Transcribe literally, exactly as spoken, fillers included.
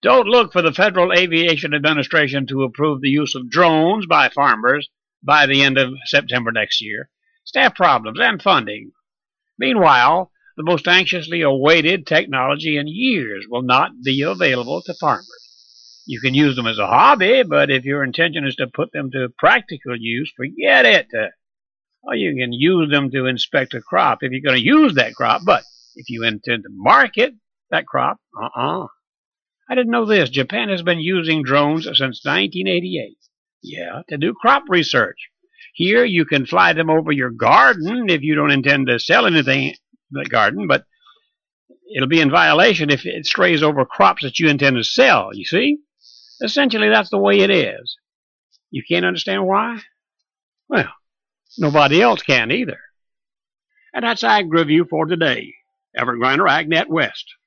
Don't look for the Federal Aviation Administration to approve the use of drones by farmers by the end of September next year. Staff problems and funding. Meanwhile, the most anxiously awaited technology in years will not be available to farmers. You can use them as a hobby, but if your intention is to put them to practical use, forget it. Or you can use them to inspect a crop if you're going to use that crop, but if you intend to market that crop, uh-uh. I didn't know this. Japan has been using drones since nineteen eighty-eight. Yeah, to do crop research. Here you can fly them over your garden if you don't intend to sell anything in the garden, but it'll be in violation if it strays over crops that you intend to sell, you see? Essentially, that's the way it is. You can't understand why? Well, nobody else can either. And that's Ag Review for today. Everett Griner, AgNet West.